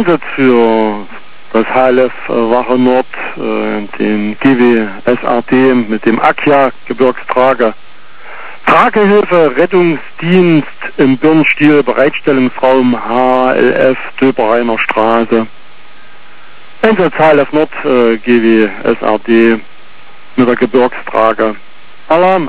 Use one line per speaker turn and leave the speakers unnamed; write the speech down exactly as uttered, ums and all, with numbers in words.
Einsatz für das H L F äh, Wache Nord, äh, den G W S R D mit dem Akia Gebirgstrager. Tragehilfe, Rettungsdienst im Birnstiel, Bereitstellungsraum H L F Döbereiner Straße. Einsatz H L F Nord, äh, G W S R D mit der Gebirgstrage. Alarm